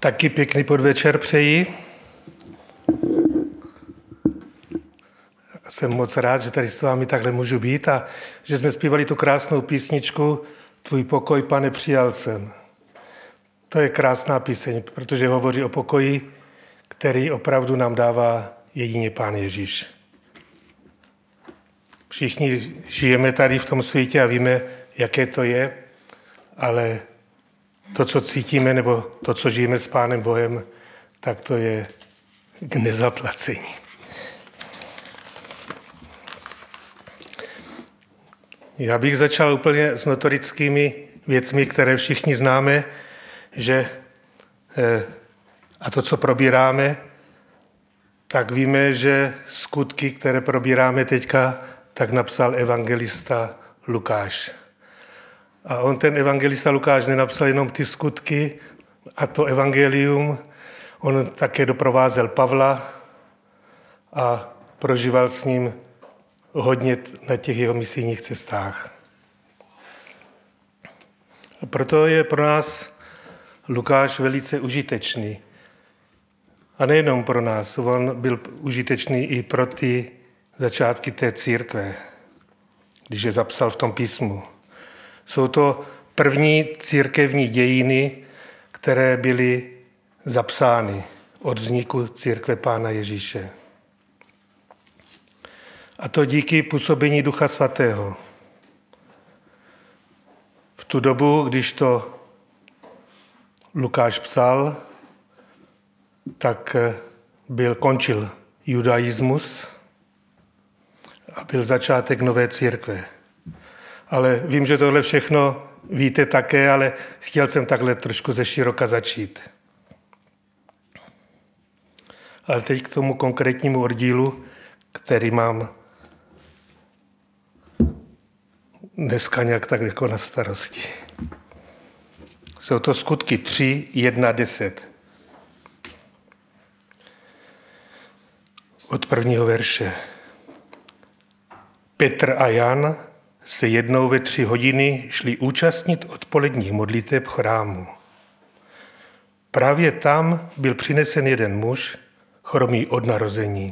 Taky pěkný podvečer přeji. Jsem moc rád, že tady s vámi takhle můžu být a že jsme zpívali tu krásnou písničku Tvůj pokoj, Pane, přijal jsem. To je krásná píseň, protože hovoří o pokoji, který opravdu nám dává jedině Pán Ježíš. Všichni žijeme tady v tom světě a víme, jaké to je, ale to, co cítíme, nebo to, co žijeme s Pánem Bohem, tak to je k nezaplacení. Já bych začal úplně s notorickými věcmi, které všichni známe, a to, co probíráme, tak víme, že skutky, které probíráme teďka, tak napsal evangelista Lukáš. A on, ten evangelista Lukáš, nenapsal jenom ty skutky a to evangelium, on také doprovázel Pavla a prožíval s ním hodně na těch jeho misijních cestách. A proto je pro nás Lukáš velice užitečný. A nejenom pro nás, on byl užitečný i pro ty začátky té církve, když je zapsal v tom písmu. Jsou to první církevní dějiny, které byly zapsány od vzniku církve Pána Ježíše. A to díky působení Ducha Svatého. V tu dobu, když to Lukáš psal, tak končil judaismus a byl začátek nové církve. Ale vím, že tohle všechno víte také, ale chtěl jsem takhle trošku ze široka začít. Ale teď k tomu konkrétnímu oddílu, který mám dneska nějak tak jako na starosti. Jsou to skutky 3, 1, 10. Od prvního verše. Petr a Jan se jednou ve 3 hodiny šli účastnit odpoledních modliteb v chrámu. Právě tam byl přinesen jeden muž, chromý od narození.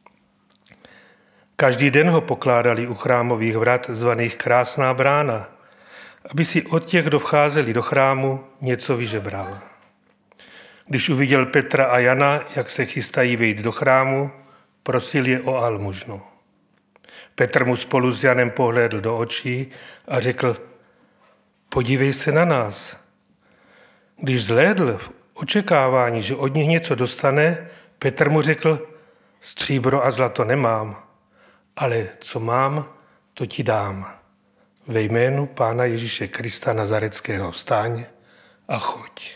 Každý den ho pokládali u chrámových vrat zvaných Krásná brána, aby si od těch, kdo vcházeli do chrámu, něco vyžebral. Když uviděl Petra a Jana, jak se chystají vejít do chrámu, prosil je o almužnu. Petr mu spolu s Janem pohlédl do očí a řekl, podívej se na nás. Když zhlédl v očekávání, že od nich něco dostane, Petr mu řekl, stříbro a zlato nemám, ale co mám, to ti dám. Ve jménu Pána Ježíše Krista Nazareckého vstaň a choď.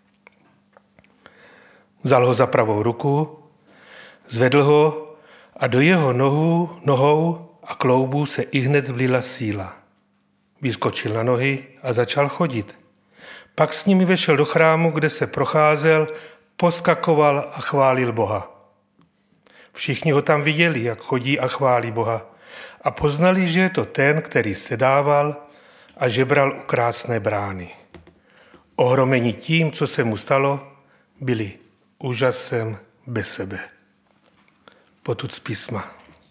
Vzal ho za pravou ruku, zvedl ho a do jeho nohou a kloubů se ihned vlila síla. Vyskočil na nohy a začal chodit. Pak s nimi vešel do chrámu, kde se procházel, poskakoval a chválil Boha. Všichni ho tam viděli, jak chodí a chválí Boha a poznali, že je to ten, který sedával a žebral u Krásné brány. Ohromeni tím, co se mu stalo, byli úžasem bez sebe. Potud z písma.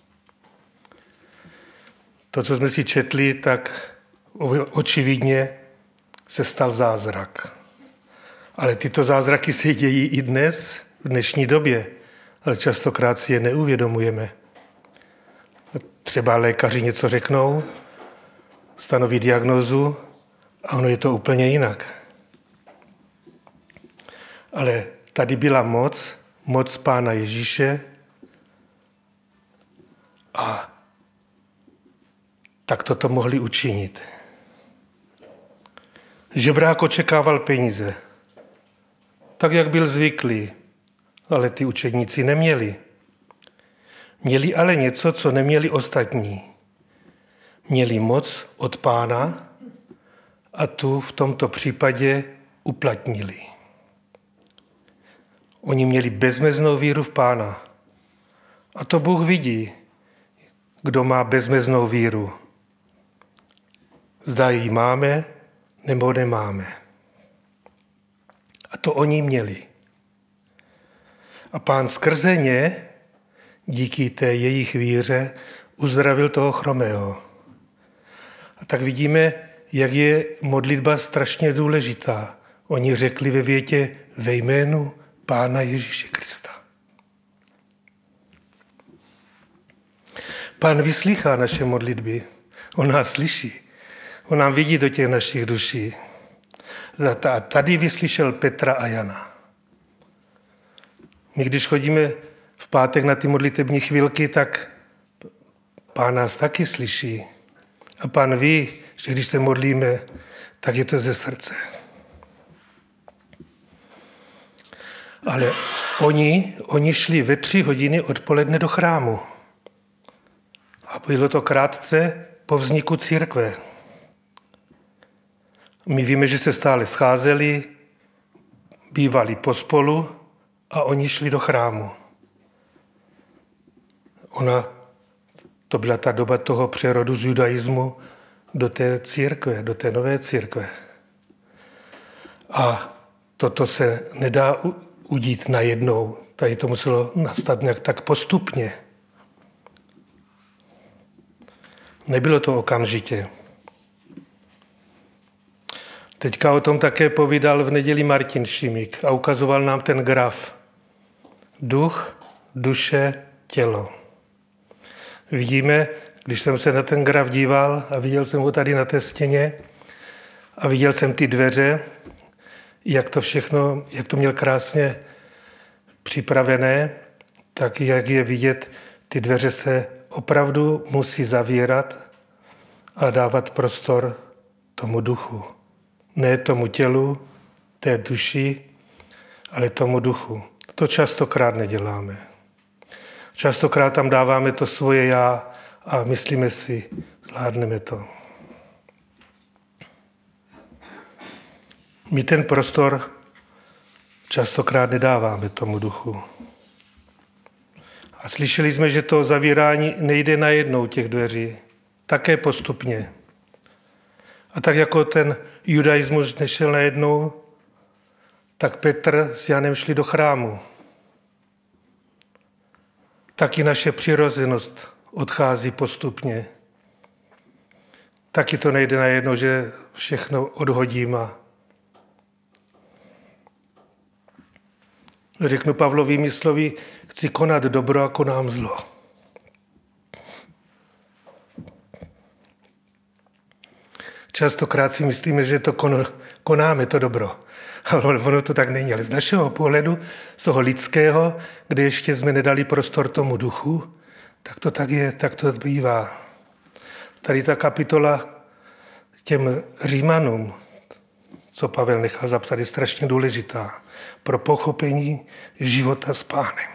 To, co jsme si četli, tak očividně se stal zázrak. Ale tyto zázraky se dějí i dnes, v dnešní době, ale častokrát si je neuvědomujeme. Třeba lékaři něco řeknou, stanoví diagnózu a ono je to úplně jinak. Ale tady byla moc Pána Ježíše a tak toto mohli učinit. Žebrák očekával peníze, tak jak byl zvyklý, ale ty učedníci neměli. Měli ale něco, co neměli ostatní. Měli moc od Pána a tu v tomto případě uplatnili. Oni měli bezmeznou víru v Pána. A to Bůh vidí, kdo má bezmeznou víru. Zda ji máme, nebo nemáme. A to oni měli. A Pán skrze ně, díky té jejich víře, uzdravil toho chromého. A tak vidíme, jak je modlitba strašně důležitá. Oni řekli ve větě ve jménu Pána Ježíše Krista. Pán vyslýchá naše modlitby. On nás slyší. On nám vidí do těch našich duší. A tady vyslyšel Petra a Jana. My, když chodíme v pátek na ty modlitební chvilky, tak Pán nás taky slyší. A Pán ví, že když se modlíme, tak je to ze srdce. Ale oni šli ve 3 hodiny odpoledne do chrámu. A bylo to krátce po vzniku církve. My víme, že se stále scházeli, bývali pospolu a oni šli do chrámu. To byla ta doba toho přerodu z judaismu do té církve, do té nové církve. A toto se nedá udít najednou. Tady to muselo nastat nějak tak postupně. Nebylo to okamžitě. Teďka o tom také povídal v neděli Martin Šimík a ukazoval nám ten graf. Duch, duše, tělo. Vidíme, když jsem se na ten graf díval a viděl jsem ho tady na té stěně a viděl jsem ty dveře, jak to měl krásně připravené, tak jak je vidět, ty dveře se opravdu musí zavírat a dávat prostor tomu duchu. Ne tomu tělu, té duši, ale tomu duchu. To častokrát neděláme. Častokrát tam dáváme to svoje já a myslíme si, zvládneme to. My ten prostor častokrát nedáváme tomu duchu. A slyšeli jsme, že to zavírání nejde najednou těch dveří, také postupně. A tak jako ten judaismus nešel najednou, tak Petr s Janem šli do chrámu. Taky naše přirozenost odchází postupně. Taky to nejde najednou, že všechno odhodím a řeknu Pavlovými slovy, chci konat dobro a konám zlo. Častokrát si myslíme, že to konáme to dobro. Ale ono to tak není. Ale z našeho pohledu, z toho lidského, kde ještě jsme nedali prostor tomu duchu, tak to tak je, tak to bývá. Tady ta kapitola těm Římanům, co Pavel nechal zapsat, je strašně důležitá pro pochopení života s Pánem.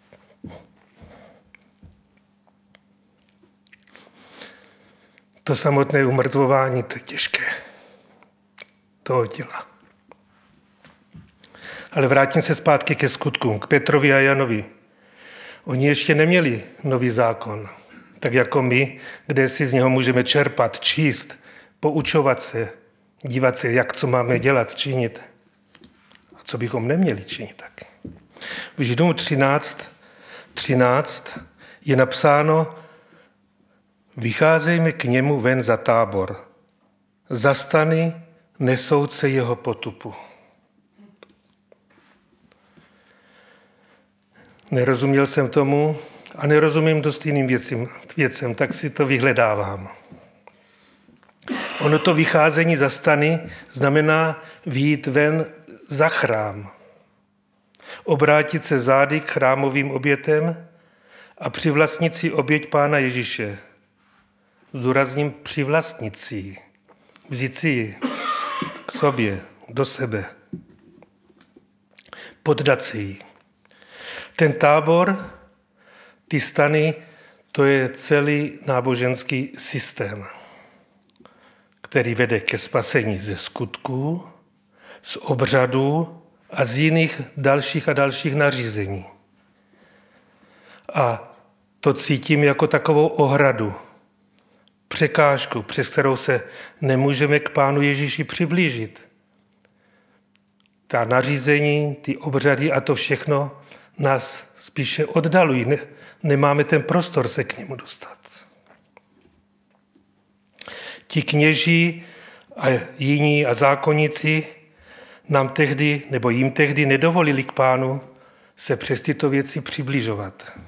To samotné umrtvování, to je těžké. Toho těla. Ale vrátím se zpátky ke skutkům, k Petrovi a Janovi. Oni ještě neměli nový zákon, tak jako my, kde si z něho můžeme čerpat, číst, poučovat se, dívat se, jak co máme dělat, činit. A co bychom neměli činit tak. V Židům 13 je napsáno: vycházejme k němu ven za tábor, za stany nesouce jeho potupu. Nerozuměl jsem tomu a nerozumím dost jiným věcem, tak si to vyhledávám. Ono to vycházení za stany znamená vyjít ven za chrám, obrátit se zády k chrámovým obětem a přivlastnit si oběť Pána Ježíše. Zdůrazním přivlastnit si ji, vzít si ji k sobě, do sebe, poddat si ji. Ten tábor, ty stany, to je celý náboženský systém, který vede ke spasení ze skutků, z obřadů a z jiných dalších nařízení. A to cítím jako takovou ohradu, překážku, přes kterou se nemůžeme k Pánu Ježíši přiblížit. Ta nařízení, ty obřady a to všechno nás spíše oddalují. Nemáme ten prostor se k němu dostat. Ti kněží a jiní a zákonníci jim tehdy nedovolili k Pánu se přes tyto věci přibližovat.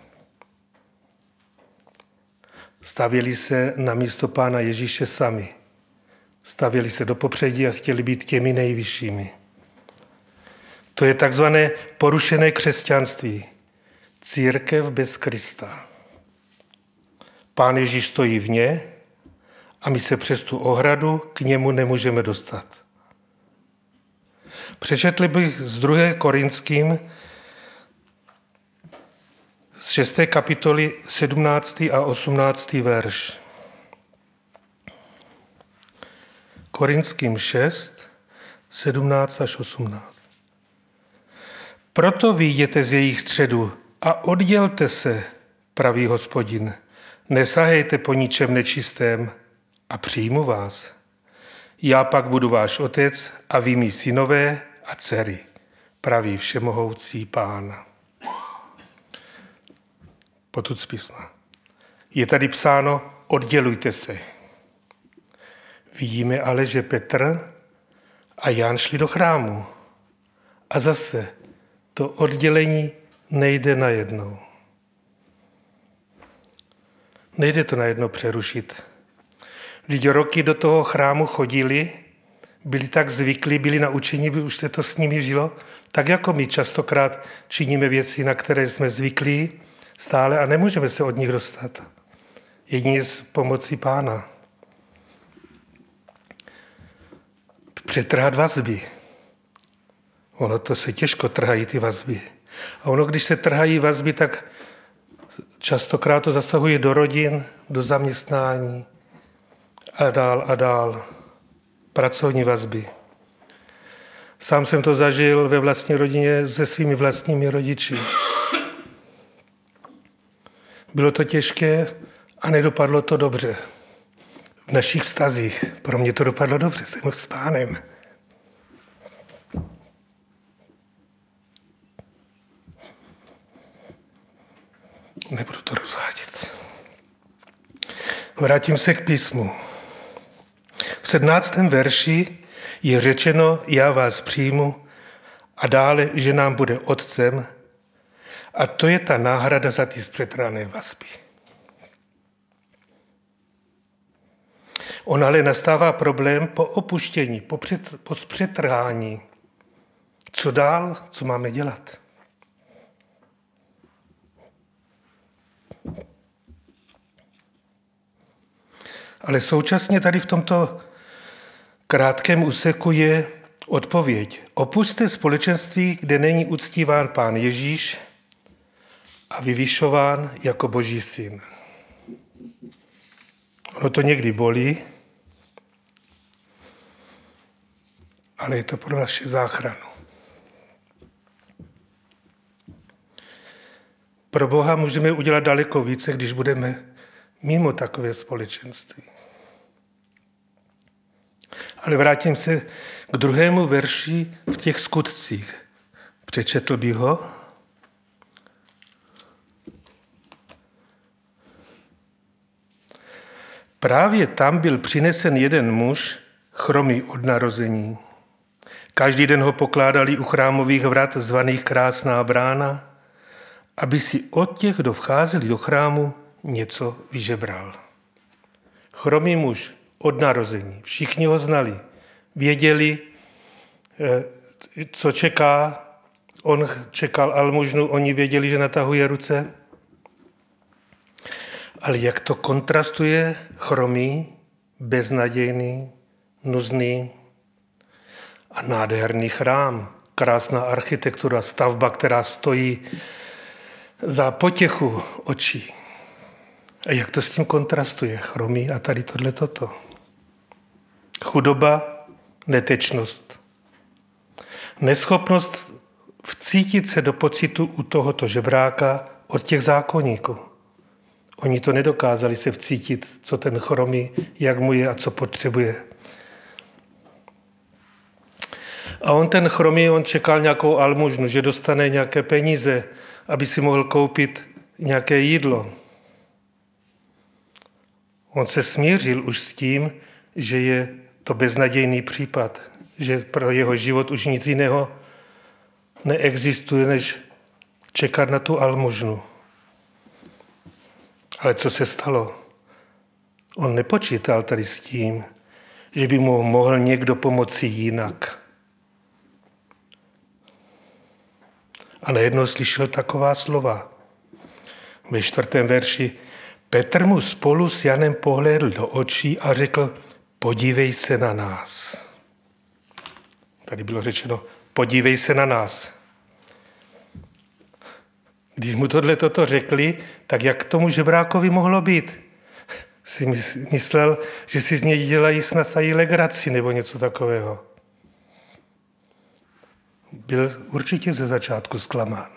Stavěli se na místo Pána Ježíše sami. Stavěli se do popředí a chtěli být těmi nejvyššími. To je takzvané porušené křesťanství. Církev bez Krista. Pán Ježíš stojí vně a my se přes tu ohradu k němu nemůžeme dostat. Přečetl bych z 2. Korinským z 6. kapitoly 17. a 18. verš. Korinským 6, 17 až 18. Proto vyjděte z jejich středu a oddělte se, pravý Hospodin. Nesahejte po ničem nečistém a přijmu vás. Já pak budu váš otec a vy mí synové a dcery, praví všemohoucí Pán. Potud z písma. Je tady psáno, oddělujte se. Vidíme ale, že Petr a Jan šli do chrámu. A zase to oddělení nejde najednou. Nejde to najednou přerušit. Vždyť roky do toho chrámu chodili, byli tak zvyklí, byli naučeni, už se to s nimi žilo, tak jako my častokrát činíme věci, na které jsme zvyklí stále a nemůžeme se od nich dostat. Jedině s pomocí Pána. Přetrhat vazby. Ono to se těžko trhají ty vazby. A ono, když se trhají vazby, tak častokrát to zasahuje do rodin, do zaměstnání a dál. Pracovní vazby. Sám jsem to zažil ve vlastní rodině se svými vlastními rodiči. Bylo to těžké a nedopadlo to dobře. V našich vztazích. Pro mě to dopadlo dobře, jsem s Pánem. Nebudu to rozvádět. Vrátím se k písmu. V 17. verši je řečeno, já vás přijmu a dále, že nám bude otcem a to je ta náhrada za ty zpřetrhané vazby. On ale nastává problém po opuštění, po zpřetrhání. Co dál? Co máme dělat? Ale současně tady v tomto krátkém úseku je odpověď. Opusťte společenství, kde není uctíván Pán Ježíš a vyvyšován jako Boží syn. Ono to někdy bolí, ale je to pro naši záchranu. Pro Boha můžeme udělat daleko více, když budeme mimo takové společenství. Ale vrátím se k 2. verši v těch skutcích. Přečetl bych ho. Právě tam byl přinesen jeden muž, chromý od narození. Každý den ho pokládali u chrámových vrat zvaných Krásná brána, aby si od těch, kdo vcházeli do chrámu, něco vyžebral. Chromý muž od narození. Všichni ho znali. Věděli, co čeká. On čekal almužnu, oni věděli, že natahuje ruce. Ale jak to kontrastuje chromý, beznadějný, nuzný a nádherný chrám. Krásná architektura, stavba, která stojí za potěchu očí. A jak to s tím kontrastuje? Chromý a tady toto. Chudoba, netečnost. Neschopnost vcítit se do pocitu u tohoto žebráka od těch zákonníků. Oni to nedokázali se vcítit, co ten chromý, jak mu je a co potřebuje. A on ten chromý, on čekal nějakou almužnu, že dostane nějaké peníze aby si mohl koupit nějaké jídlo. On se smířil už s tím, že je to beznadějný případ, že pro jeho život už nic jiného neexistuje, než čekat na tu almužnu. Ale co se stalo? On nepočítal tady s tím, že by mu mohl někdo pomoci jinak. A najednou slyšel taková slova. Ve 4. verši Petr mu spolu s Janem pohlédl do očí a řekl, podívej se na nás. Tady bylo řečeno, podívej se na nás. Když mu toto řekli, tak jak k tomu žebrákovi mohlo být? Si myslel, že si z něj dělají snad i legraci nebo něco takového. Byl určitě ze začátku zklamán.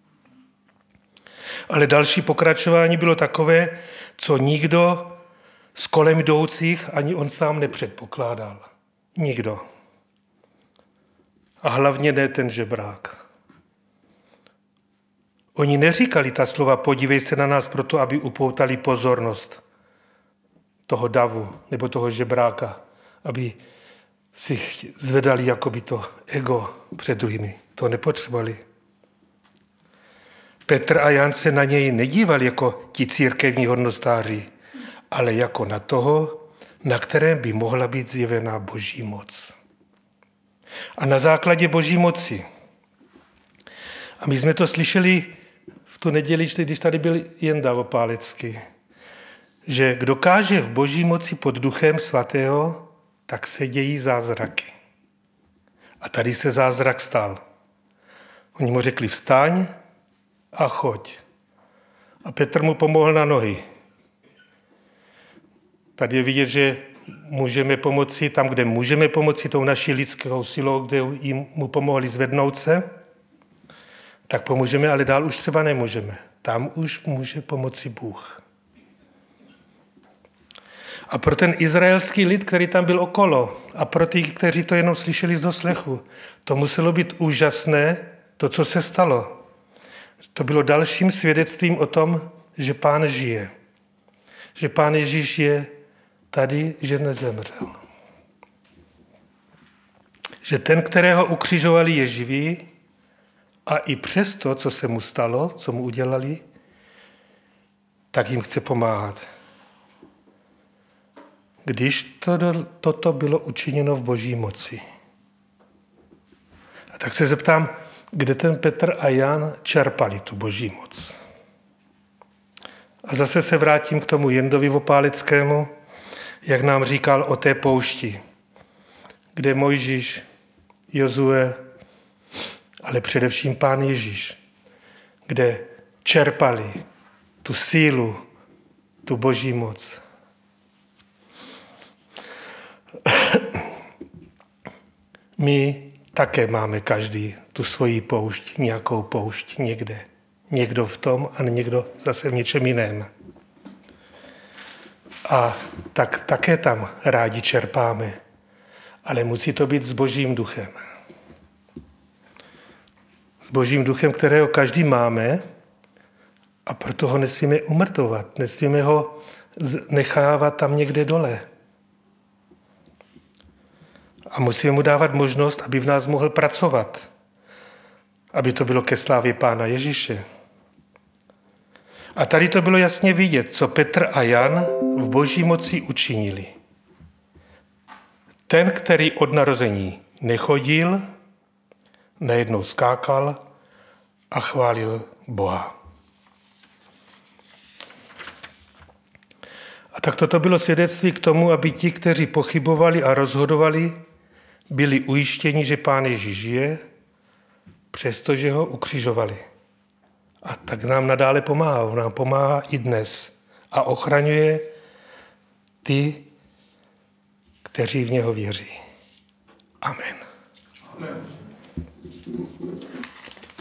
Ale další pokračování bylo takové, co nikdo z kolem jdoucích ani on sám nepředpokládal. Nikdo. A hlavně ne ten žebrák. Oni neříkali ta slova podívej se na nás proto, aby upoutali pozornost toho davu nebo toho žebráka, aby si zvedali jakoby to ego před druhými. To nepotřebovali. Petr a Jan se na něj nedívali jako ti církevní hodnostáři, ale jako na toho, na kterém by mohla být zjevená boží moc. A na základě boží moci. A my jsme to slyšeli v tu neděli, když tady byl Jenda Opálecký, že kdo káže v boží moci pod Duchem Svatého, tak se dějí zázraky. A tady se zázrak stal. Oni mu řekli vstaň a choď. A Petr mu pomohl na nohy. Tady je vidět, že můžeme pomoci tam, kde můžeme pomoci tou naší lidskou silou, kde jim mu pomohli zvednout se, tak pomůžeme, ale dál už třeba nemůžeme. Tam už může pomoci Bůh. A pro ten izraelský lid, který tam byl okolo, a pro ty, kteří to jenom slyšeli z doslechu, to muselo být úžasné, to, co se stalo. To bylo dalším svědectvím o tom, že Pán žije. Že Pán Ježíš je tady, že nezemřel. Že ten, kterého ukřižovali, je živý a i přes to, co se mu stalo, co mu udělali, tak jim chce pomáhat. Když toto bylo učiněno v boží moci. A tak se zeptám, kde ten Petr a Jan čerpali tu boží moc. A zase se vrátím k tomu Jendovi Opáleckému, jak nám říkal o té poušti, kde Mojžíš, Jozue, ale především Pán Ježíš, kde čerpali tu sílu, tu boží moc. My také máme každý tu svoji poušť, nějakou poušť někde. Někdo v tom a někdo zase v něčem jiném. A tak také tam rádi čerpáme. Ale musí to být s božím duchem. S božím duchem, kterého každý máme, a proto ho nesmíme umrtovat. Nesmíme ho nechávat tam někde dole. A musíme mu dávat možnost, aby v nás mohl pracovat. Aby to bylo ke slávě Pána Ježíše. A tady to bylo jasně vidět, co Petr a Jan v boží moci učinili. Ten, který od narození nechodil, najednou skákal a chválil Boha. A tak toto bylo svědectví k tomu, aby ti, kteří pochybovali a rozhodovali, byli ujištěni, že Pán Ježíš žije, přestože ho ukřižovali. A tak nám nadále pomáhá. On nám pomáhá i dnes. A ochraňuje ty, kteří v něho věří. Amen. Amen.